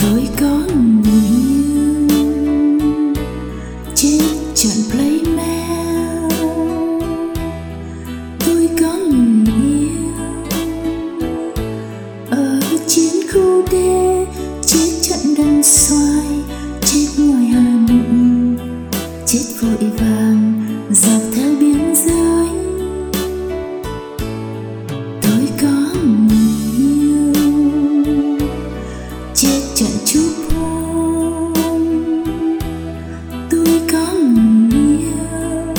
Tôi có người yêu chết trận Playmail. Tôi có người yêu ở chiến khu D, chết trận Đồng Xoài, chết ngoài Hà Nội, chết vội vàng dọc theo biên giới. Tôi có người yêu chết trận Chúc Hôn. Tôi có người yêu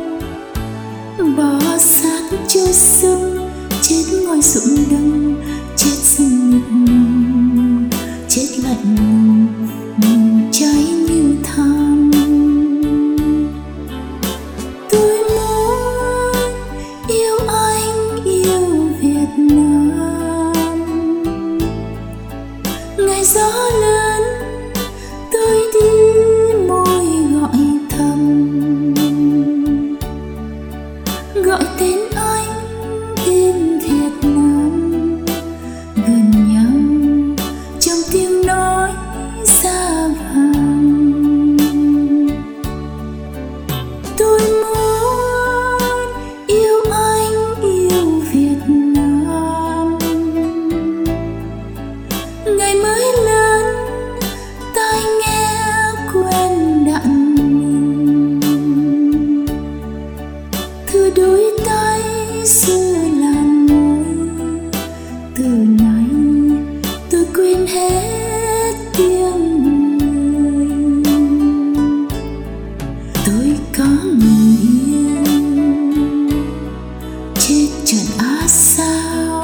bỏ xác trôi sông, chết ngoài ruộng đồng, chết rừng mịt mùng, chết lạnh lùng cháy như than. Tôi muốn yêu anh, yêu Việt Nam. Ngày gió lớn tôi đi môi gọi thầm, gọi tên anh, tên Việt Nam. Gần nhau trong tiếng nói xa vàng. Tôi muốn yêu anh, yêu Việt Nam. Ngày mới lớn tai nghe quen đạn mình, thử đôi tay xưa làm môi. Từ nay tôi quên hết tiếng người. Tôi có người yêu chết trận Á Sao.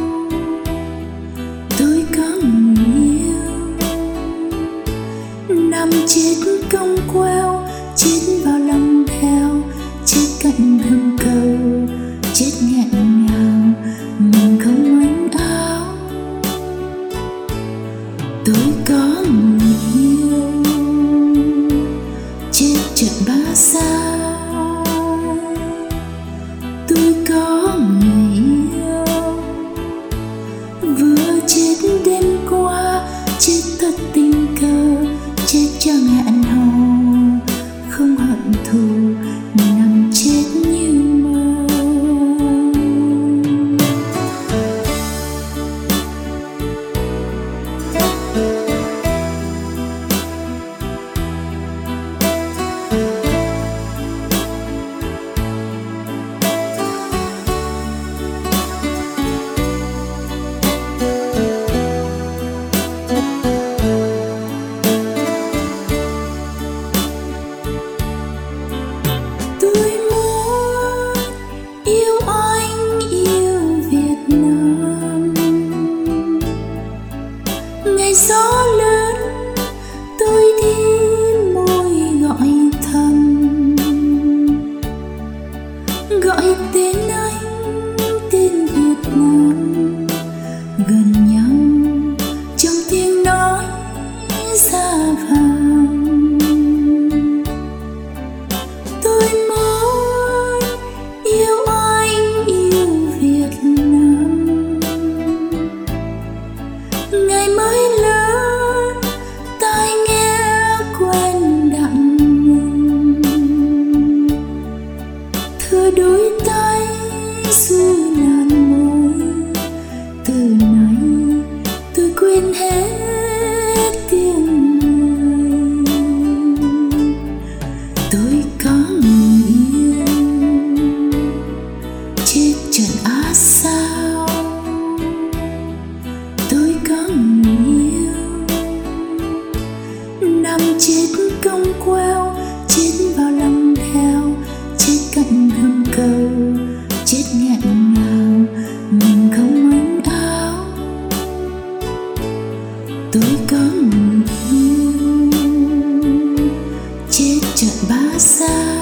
Tôi có người yêu nằm chết cong queo, chết vào lòng theo, chết cạnh hầm cầu, chết nghẹn ngào mình không manh áo. Tôi có người yêu chết trận Ba Sao. Tôi có người yêu vừa chết đêm qua, chết thật tình cờ, chết cho ngạn hò không hận thù, nằm chết như mơ. Tôi muốn yêu anh, yêu Việt Nam. Ngày gió lớn tôi đi môi gọi thầm, gọi tên anh, tên Việt Nam. Gần nhau trong tiếng nói xa vàng. Tôi muốn yêu anh, yêu Việt Nam. Ngày mới lớn tai nghe quen đặng mình, thưa đôi tay xưa làn môi. Từ nay tôi quên hết tiếng người. Tôi có người yêu chết trận Á Sao. Tôi có người yêu nằm chết cong queo, chết vào lòng theo, chết cạnh hầm cầu, chết nghẹn ngào mình không manh áo. Tôi có người yêu chết trận Ba Sao.